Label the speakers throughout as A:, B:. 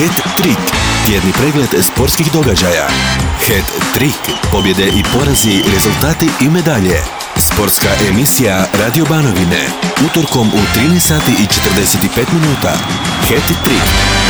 A: Het-Trik, tjedni pregled sportskih događaja. Het-Trik, pobjede i porazi, rezultati i medalje. Sportska emisija Radio Banovine, utorkom u 13 sati i 45 minuta. Het-Trik.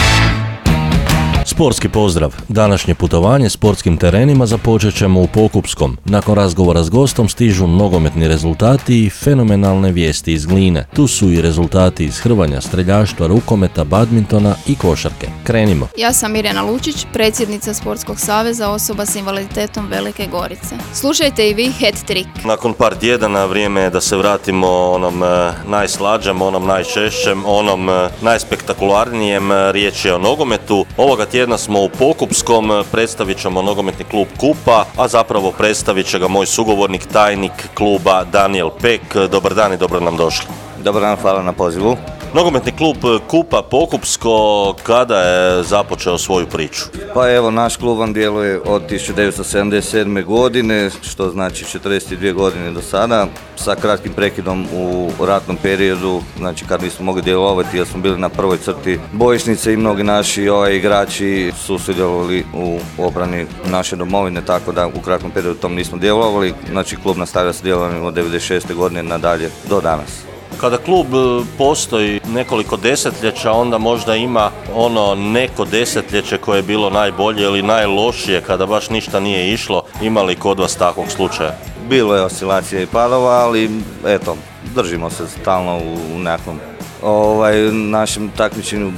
B: Sportski pozdrav. Današnje putovanje sportskim terenima započet ćemo u Pokupskom. Nakon razgovora s gostom stižu nogometni rezultati i fenomenalne vijesti iz Gline. Tu su i rezultati iz hrvanja, streljaštva, rukometa, badmintona i košarke. Krenimo.
C: Ja sam Mirjana Lučić, predsjednica Sportskog saveza osoba s invaliditetom Velike Gorice. Slušajte i vi Het-Trik.
B: Nakon par tjedana vrijeme je da se vratimo onom najslađem, onom najčešćem, onom najspektakularnijem. Riječ je o nogometu. Ovoga tjedna smo u Pokupskom, predstavit ćemo nogometni klub Kupa, a zapravo predstavit će ga moj sugovornik, tajnik kluba Daniel Pek. Dobar dan i dobro nam došli.
D: Dobar dan, hvala na pozivu.
B: Nogometni klub Kupa Pokupsko, kada je započeo svoju priču?
D: Pa evo, naš klub vam djeluje od 1977. godine, što znači 42 godine do sada, sa kratkim prekidom u ratnom periodu, znači kad nismo mogli djelovati jer smo bili na prvoj crti bojišnice i mnogi naši igrači su sudjelovali u obrani naše domovine, tako da u kratkom periodu tom nismo djelovali, znači klub nastavlja sa djelovanjem od 96. godine nadalje do danas.
B: Kada klub postoji nekoliko desetljeća, onda možda ima ono neko desetljeće koje je bilo najbolje ili najlošije, kada baš ništa nije išlo. Ima li kod vas takvog slučaja?
D: Bilo je oscilacija i padova, ali eto, držimo se stalno u nekakvom našem takmičenju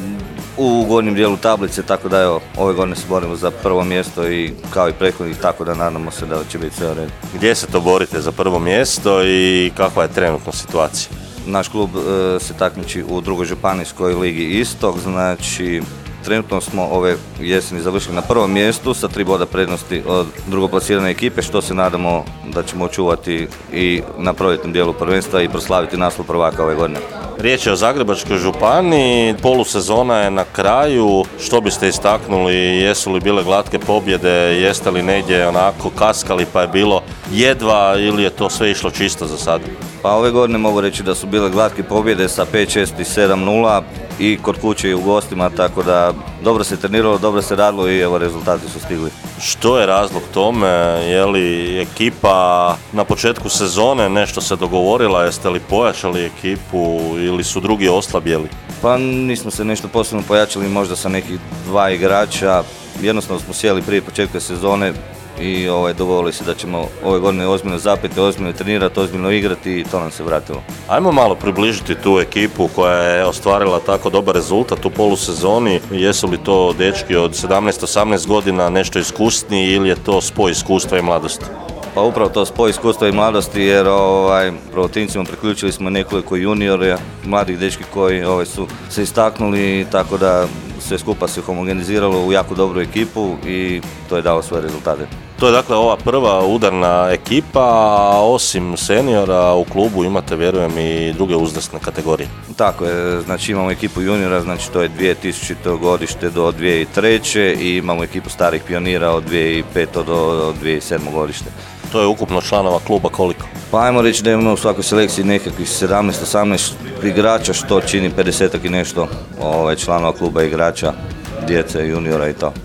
D: u gornjem dijelu tablice, tako da evo, ove godine se borimo za prvo mjesto i kao i prethodnih, tako da nadamo se da će biti sve u redu.
B: Gdje se to borite za prvo mjesto i kakva je trenutna situacija?
D: Naš klub se takmiči u drugoj županijskoj ligi Istok, znači trenutno smo ove jeseni završili na prvom mjestu sa 3 boda prednosti od drugoplasirane ekipe, što se nadamo da ćemo očuvati i na proljetnom dijelu prvenstva i proslaviti naslov prvaka ove godine.
B: Riječ je o Zagrebačkoj županiji, polusezona je na kraju. Što biste istaknuli, jesu li bile glatke pobjede, jeste li negdje onako kaskali pa je bilo jedva ili je to sve išlo čisto za sad?
D: Pa ove godine mogu reći da su bile glatke pobjede sa 5-6 i 7-0 i kod kuće i u gostima, tako da dobro se treniralo, dobro se radilo i evo rezultati su stigli.
B: Što je razlog tome? Je li ekipa na početku sezone nešto se dogovorila, jeste li pojačali ekipu ili su drugi oslabjeli?
D: Pa nismo se nešto posebno pojačali, možda sa nekih 2 igrača, jednostavno smo sjeli prije početka sezone i dogovorili se da ćemo ove godine ozbiljno zapeti, ozbiljno trenirati, ozbiljno igrati i to nam se vratilo.
B: Ajmo malo približiti tu ekipu koja je ostvarila tako dobar rezultat u polusezoni. Jesu li to dečki od 17-18 godina, nešto iskusniji ili je to spoj iskustva i mladosti?
D: Pa upravo to spoj iskustva i mladosti jer prvotimcima priključili smo nekoliko juniora, mladih dečki koji su se istaknuli, tako da sve skupa se homogeniziralo u jako dobru ekipu i to je dalo svoje rezultate.
B: To je dakle ova prva udarna ekipa, a osim seniora u klubu imate, vjerujem, i druge uzrasne kategorije.
D: Tako je, znači imamo ekipu juniora, znači to je 2000. godište do 2003. i imamo ekipu starih pionira od 2005. do 2007. godište.
B: To je ukupno članova kluba koliko?
D: Pa ajmo reći da imamo u svakoj selekciji nekakvih 17-18 igrača, što čini 50 i nešto članova kluba igrača, djece, juniora i to.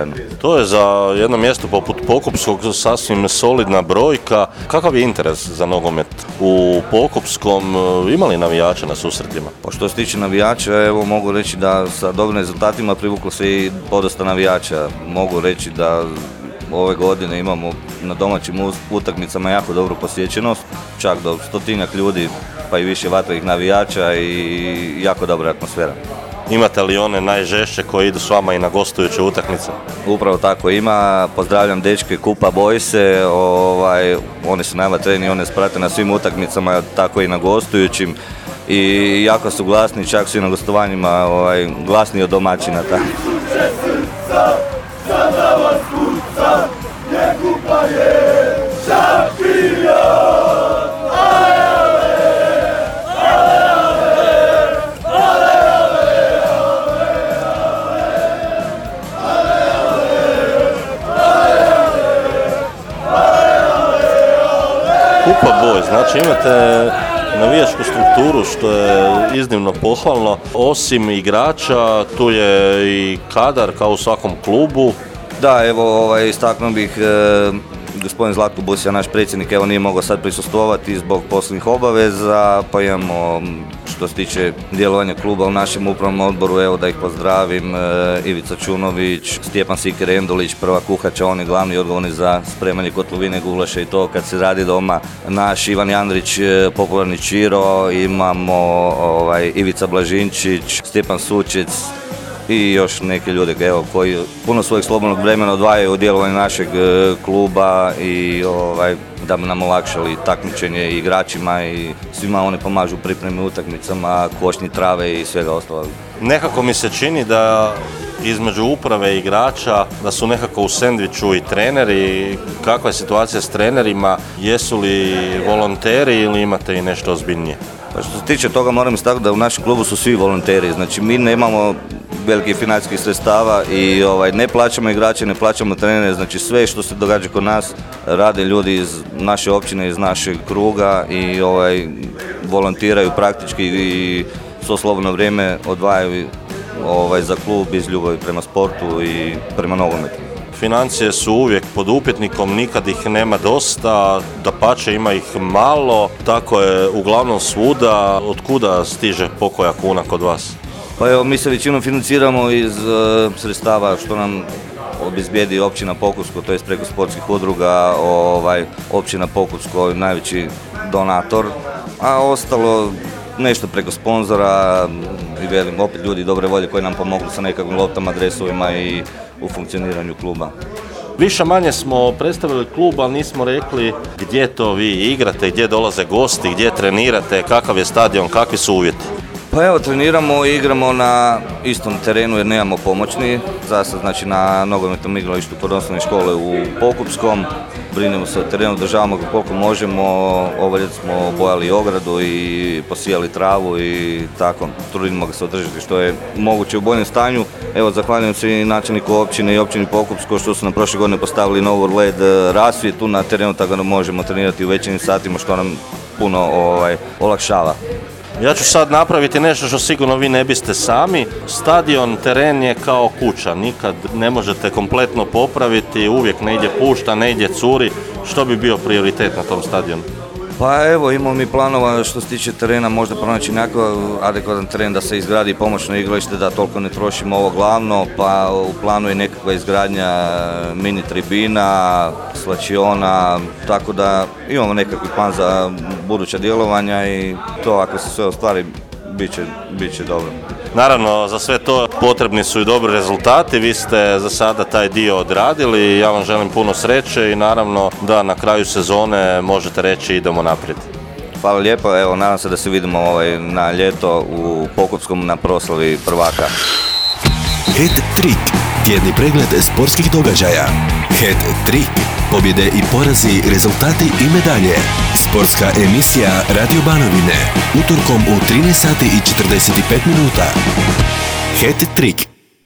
B: To je za jedno mjesto poput Pokupskog sasvim solidna brojka. Kakav je interes za nogomet u Pokupskom? Ima li navijača na susretima?
D: Pa što se tiče navijača, evo mogu reći da sa dobrim rezultatima privuklo se i podosta navijača. Mogu reći da ove godine imamo na domaćim utakmicama jako dobru posjećenost, čak do 100-tinjak ljudi pa i više vatrenih navijača i jako dobra atmosfera.
B: Imate li one najžešće koji idu s vama i na gostujuće utakmice?
D: Upravo tako ima, pozdravljam dečke Kupa Bojse, oni su najvatreniji, one sprate na svim utakmicama, tako i na gostujućim i jako su glasni, čak su i na gostovanjima glasniji od domaćina.
B: Kupa Boj, znači imate navijačku strukturu, što je iznimno pohvalno. Osim igrača, tu je i kadar kao u svakom klubu.
D: Da, evo istaknuo bih gospodin Zlatko Busija, naš predsjednik, evo nije mogao sad prisustvovati zbog poslovnih obaveza, pa imamo što se tiče djelovanja kluba u našem upravnom odboru, evo da ih pozdravim, Ivica Čunović, Stjepan Sikir-Endulić, prva kuhača, on je glavni i odgovorni za spremanje kotlovine, gulaša i to kad se radi doma, naš Ivan Jandrić, popularni Čiro, imamo Ivica Blažinčić, Stjepan Sučec, i još neke ljude koji puno svojeg slobodnog vremena odvajaju u djelovanju našeg kluba i da bi nam olakšali takmičenje i igračima i svima oni pomažu u pripremi utakmicama, košnji trave i svega ostalog.
B: Nekako mi se čini da između uprave i igrača da su nekako u sendviču i treneri. Kakva je situacija s trenerima? Jesu li volonteri ili imate i nešto ozbiljnije?
D: Pa što se tiče toga moram istaknuti da u našem klubu su svi volonteri, znači mi nemamo velikih financijskih sredstava i ne plaćamo igrače, ne plaćamo trenere, znači sve što se događa kod nas rade ljudi iz naše općine, iz našeg kruga i volontiraju praktički i svo slobodno vrijeme odvajaju za klub iz ljubavi prema sportu i prema nogometu.
B: Financije su uvijek pod upitnikom, nikad ih nema dosta, dapače ima ih malo, tako je uglavnom svuda. Od kuda stiže pokoja kuna kod vas?
D: Pa evo, mi se većinom financiramo iz sredstava što nam obezbijedi općina Pokupsko, to je preko sportskih udruga, općina Pokupsko je najveći donator, a ostalo nešto preko sponzora i velim opet ljudi dobre volje koji nam pomogli sa nekakvim loptama, dresovima i u funkcioniranju kluba.
B: Više manje smo predstavili klub, ali nismo rekli gdje to vi igrate, gdje dolaze gosti, gdje trenirate, kakav je stadion, kakvi su uvjeti.
D: Pa evo, treniramo i igramo na istom terenu jer nemamo pomoćni. Zasad znači na nogometnom igralištu kod osnovne škole u Pokupskom. Brinemo se o terenu, održavamo ga koliko možemo. Ovo ljeto smo bojali ogradu i posijali travu i tako. Trudimo ga se održati što je moguće u boljem stanju. Evo, zahvaljujem se i načelniku općine i općini Pokupsko što su nam prošle godine postavili novu LED rasvjetu na terenu, tako da možemo trenirati u večernjim satima što nam puno olakšava.
B: Ja ću sad napraviti nešto što sigurno vi ne biste sami. Stadion, teren je kao kuća, nikad ne možete kompletno popraviti, uvijek negdje pušta, negdje curi. Što bi bio prioritet na tom stadionu?
D: Pa evo, imamo mi planova što se tiče terena, možda pronaći nekakav adekvatan teren da se izgradi pomoćno igralište, da toliko ne trošimo ovo glavno, pa u planu je nekakva izgradnja mini tribina, svlačiona, tako da imamo nekakvi plan za buduća djelovanja i to ako se sve ostvari bit će dobro.
B: Naravno, za sve to potrebni su i dobri rezultati, vi ste za sada taj dio odradili i ja vam želim puno sreće i naravno da na kraju sezone možete reći idemo naprijed.
D: Hvala lijepo, evo nadam se da se vidimo na ljeto u Pokupskom na proslavi prvaka.
A: Het-trik, tjedni pregled sportskih događaja. Het-trik, pobjede i porazi, rezultati i medalje. Sportska emisija Radio Banovine, utorkom u 13 sati i 45 minuta. Het-trik.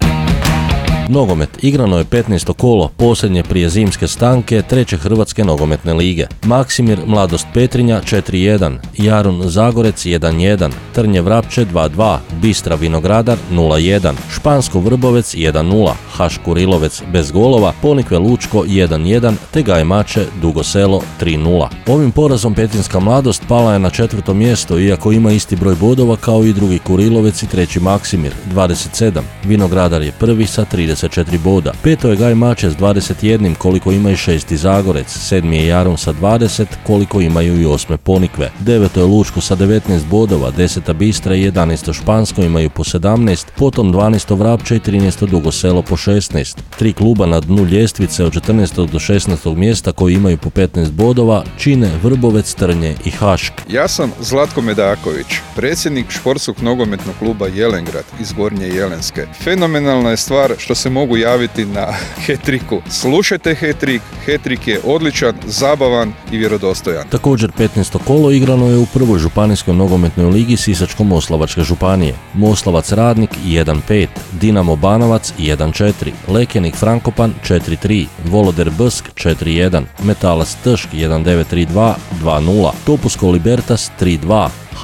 E: Nogomet. Igrano je 15. kolo, posljednje prije zimske stanke treće Hrvatske nogometne lige. Maksimir Mladost Petrinja 4-1, Jarun Zagorec 1-1, Trnje Vrapče 2-2, Bistra Vinogradar 0-1, Špansko Vrbovec 1-0, Haš Kurilovec bez golova, Ponikve Lučko 1-1, te Gajmače Dugo Selo 3-0. Ovim porazom Petrinjska Mladost pala je na 4. mjesto, iako ima isti broj bodova kao i drugi Kurilovec i treći Maksimir 27. Vinogradar je prvi sa 34 boda. Peto je Gajmače s 21 koliko ima i 6. Zagorec, 7. je Jarun sa 20 koliko imaju i 8. Ponikve. 9. je Lučko sa 19 bodova, 10. Bistra i 11. Špansko imaju po 17, potom 12. Vrapče i 13. Dugo Selo po 16. Tri kluba na dnu ljestvice od 14. do 16. mjesta koji imaju po 15 bodova čine Vrbovec, Trnje i Hašk.
F: Ja sam Zlatko Medaković, predsjednik športskog nogometnog kluba Jelengrad iz Gornje Jelenske. Fenomenalna je stvar što se mogu javiti na Het-triku. Slušajte Het-trik, Het-trik je odličan, zabavan i vjerodostojan.
E: Također 15. kolo igrano je u prvoj županijskoj nogometnoj ligi Sisačko-moslavačke županije. Moslavac Radnik 1-5, Dinamo Banovac 1-4, Lekenik Frankopan 4-3, Voloder Bsk 4-1, Metalac Tršk 1932 2-0, Topusko Libertas 3-2,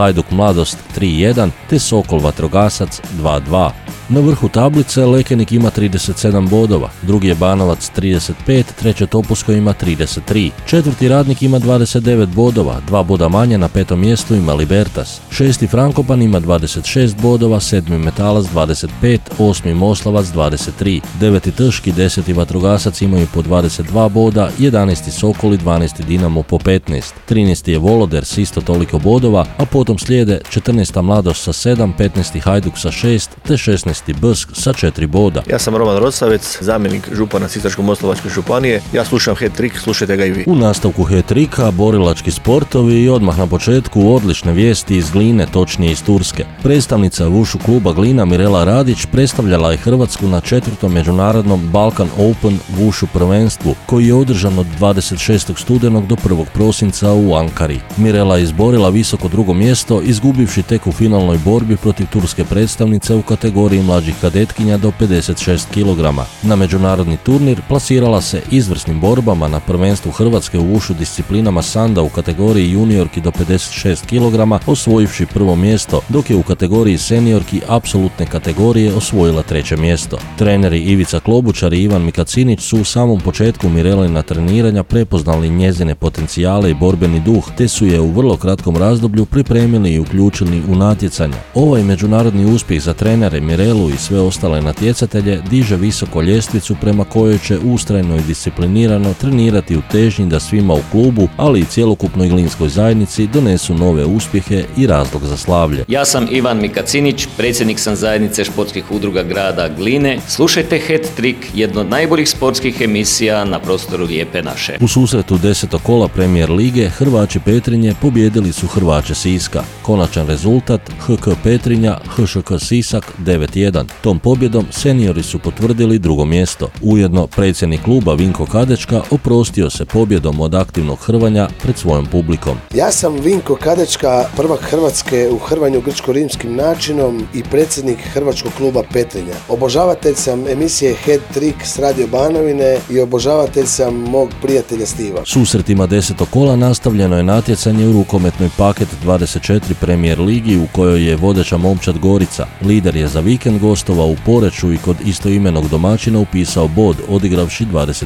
E: Hajduk Mladost 3-1 te Sokol Vatrogasac 2-2. Na vrhu tablice Lekenik ima 37 bodova, drugi je Banovac 35, treće Topusko ima 33. Četvrti Radnik ima 29 bodova, 2 boda manje na petom mjestu ima Libertas. Šesti Frankopan ima 26 bodova, sedmi Metalac 25, osmi Moslavac 23. Deveti Trški, 10. Vatrogasac imaju po 22 boda, 11. Sokol i 12. Dinamo po 15. 13. je Voloder s isto toliko bodova, a potom slijede 14. Mladost sa 7, 15. Hajduk sa 6 te 16. Brsk sa 4 boda.
G: Ja sam Roman Rosavec, zamjenik župana Sisačko-moslavačke županije. Ja slušam Hat-Trick, slušajte ga i vi.
E: U nastavku Hat-Tricka borilački sportovi i odmah na početku odlične vijesti iz Gline, točnije iz Turske. Predstavnica vušu kluba Glina Mirela Radić predstavljala je Hrvatsku na 4. međunarodnom Balkan Open vušu prvenstvu, koji je održan od 26. studenog do 1. prosinca u Ankari. Mirela je izborila visoko drugo mjesto, izgubivši tek u finalnoj borbi protiv turske predstavnice u kategoriji mlađih kadetkinja do 56 kg. Na međunarodni turnir plasirala se izvrsnim borbama na prvenstvu Hrvatske u vušu disciplinama sanda u kategoriji juniorki do 56 kg, osvojivši prvo mjesto, dok je u kategoriji seniorki apsolutne kategorije osvojila treće mjesto. Treneri Ivica Klobučar i Ivan Mikacinić su u samom početku Mirelina treniranja prepoznali njezine potencijale i borbeni duh, te su je u vrlo kratkom razdoblju pripremili i uključili u natjecanja. Ovaj međunarodni uspjeh za trenere Mirelu i sve ostale natjecatelje diže visoko ljestvicu prema kojoj će ustrajno i disciplinirano trenirati u težnji da svima u klubu, ali i cjelokupnoj glinskoj zajednici donesu nove uspjehe i razlog za slavlje.
H: Ja sam Ivan Mikacinić, predsjednik sam zajednice športskih udruga grada Gline. Slušajte Hat-Trick, jedno od najboljih sportskih emisija na prostoru Lijepe naše.
E: U susretu 10. kola Premijer lige Hrvači Petrinje pobijedili su Hrvače Siska. Konačan rezultat HK Petrinja, HŠK Sisak 9-1. Tom pobjedom seniori su potvrdili drugo mjesto. Ujedno predsjednik kluba Vinko Kadečka oprostio se pobjedom od aktivnog hrvanja pred svojom publikom.
I: Ja sam Vinko Kadečka, prvak Hrvatske u hrvanju grčko-rimskim načinom i predsjednik Hrvačkog kluba Petrinja. Obožavatelj sam emisije Hat-Trick s Radio Banovine i obožavatelj sam mog prijatelja Stiva.
E: Susretima 10. kola nastavljeno je natjecanje u rukometnoj paket 24 Premijer ligi u kojoj je vodeća momčad Gorica. Lider je za vikend gostovao u Poreču i kod istoimenog domaćina upisao bod, odigravši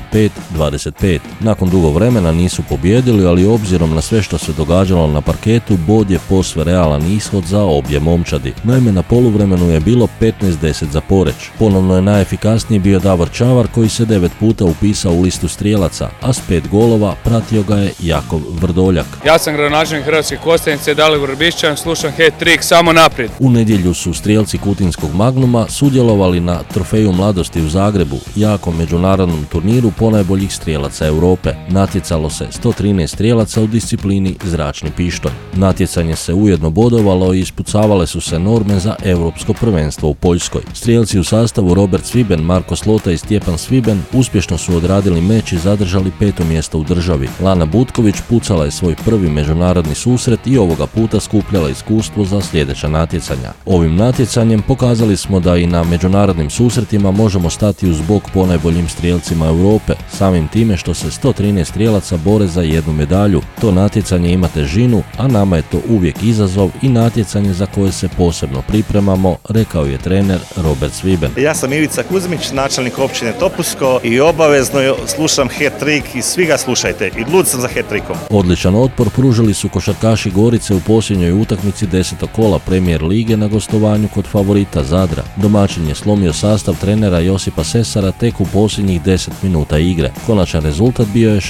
E: 25-25. Nakon dugo vremena nisu pobijedili, ali obzirom na sve što se događalo na parketu, bod je posve realan ishod za obje momčadi. Naime, na poluvremenu je bilo 15-10 za Poreć. Ponovno je najefikasniji bio Davor Čavar, koji se 9 puta upisao u listu strijelaca, a s 5 golova pratio ga je Jakov Vrdoljak.
J: Ja sam gradonačelnik Hrvatske Kostajnice, Dalibor Bišćan, slušam Hat-Trick, samo naprijed.
E: U nedjelju su strijelci Kutinskog Magnuma sudjelovali na Trofeju mladosti u Zagrebu, jakom međunarodnom turniru ponajboljih strijelaca Europe. Natjecalo se 113 strijelaca u disciplini zračni pištolj. Natjecanje se ujedno bodovalo i ispucavale su se norme za europsko prvenstvo u Poljskoj. Strijelci u sastavu Robert Sviben, Marko Slota i Stjepan Sviben uspješno su odradili meč i zadržali 5. mjesto u državi. Lana Butković pucala je svoj prvi međunarodni susret i ovoga puta skupljala iskustvo za sljedeća natjecanja. Ovim natjecanjem pokazali smo da i na međunarodnim susretima možemo stati uz bok ponajboljim strijelcima Europe, samim time što se 113 strijelaca bore za jednu medalju. To natjecanje ima težinu, a nama je to uvijek izazov i natjecanje za koje se posebno pripremamo, rekao je trener Robert Sviben.
K: Ja sam Ivica Kuzmić, načelnik općine Topusko i obavezno slušam Hat-Trick i svi ga slušajte i lud sam za Hat-Trickom.
E: Odličan otpor pružili su košarkaši Gorice u posljednjoj utakmici 10. kola Premijer lige na gostovanju kod favorita Zadra. Domaćin je slomio sastav trenera Josipa Sesara tek u posljednjih 10 minuta igre. Konačan rezultat bio je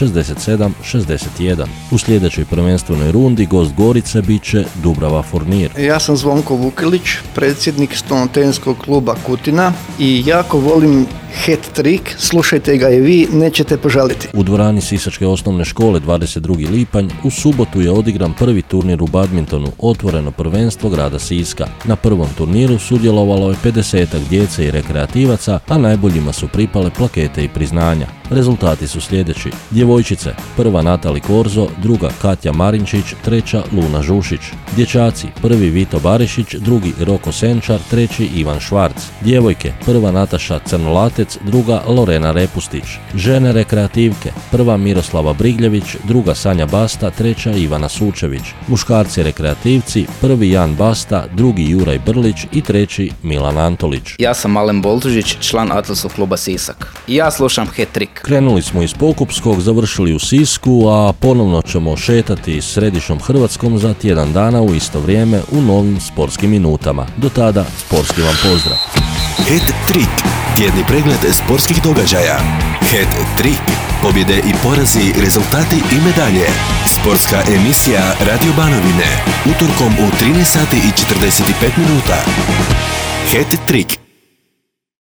E: 67-61. U sljedećoj prvenstvenoj rundi gost Gorice bit će Dubrava Furnir.
L: Ja sam Zvonko Vukilić, predsjednik stonotenskog kluba Kutina i jako volim Hat-Trick, slušajte ga i vi, nećete požaliti.
E: U dvorani Sisačke osnovne škole 22. lipanj u subotu je odigran prvi turnir u badmintonu, otvoreno prvenstvo grada Siska. Na prvom turniru sudjelovalo je 50-ak djece i rekreativaca, a najboljima su pripale plakete i priznanja. Rezultati su sljedeći. Djevojčice, prva Natali Korzo, druga Katja Marinčić, treća Luna Žušić. Dječaci, prvi Vito Barišić, drugi Roko Senčar, treći Ivan Švarc. Djevojke, prva Nataša Crnolatec, druga Lorena Repustić. Žene rekreativke, prva Miroslava Brigljević, druga Sanja Basta, treća Ivana Sučević. Muškarci rekreativci, prvi Jan Basta, drugi Juraj Brlić i treći Milan Antolić.
M: Ja sam Alen Boltužić, član Atlasov kluba Sisak. Ja slušam Hat-Trick.
E: Krenuli smo iz Pokupskog, završili u Sisku, a ponovno ćemo šetati središnjom Hrvatskom za tjedan dana u isto vrijeme u novim sportskim minutama. Do tada, sportski vam pozdrav.
A: Hat-Trick, tjedni pregled sportskih događaja. Hat-Trick, pobjede i porazi, rezultati i medalje. Sportska emisija Radio Banovine, utorkom u 13 sati i 45 minuta. Hat-Trick.